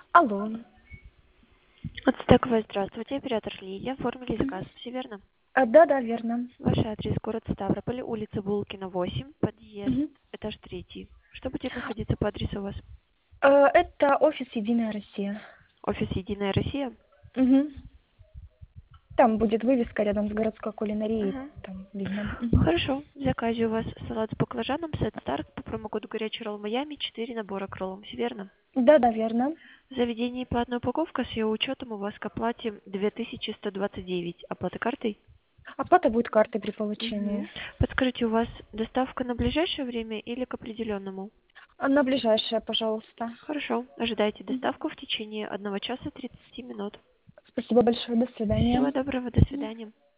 Алло. Ацтековая, здравствуйте, оператор Лилия, оформили заказ, все верно? Да, верно. Ваш адрес, город Ставрополь, улица Булкина, 8, подъезд, Мгм. этаж 3. Что будет находиться по адресу у вас? Это офис «Единая Россия». Офис «Единая Россия»? Мгм. Там будет вывеска рядом с городской кулинарией, Угу. там видно. Мгм. Хорошо, в заказе у вас салат с баклажаном, сет старт, по промокоду горячий ролл Майами, 4 набора к роллам, все верно? Да, верно. В заведении платная упаковка, с ее учетом у вас к оплате 2129, оплата картой? Оплата будет картой при Угу. получении. Подскажите, у вас доставка на ближайшее время или к определенному? На ближайшее, пожалуйста. Хорошо. Ожидайте Мгм. доставку в течение 1 часа 30 минут. Спасибо большое, до Всего свидания. доброго, до Мгм. свидания.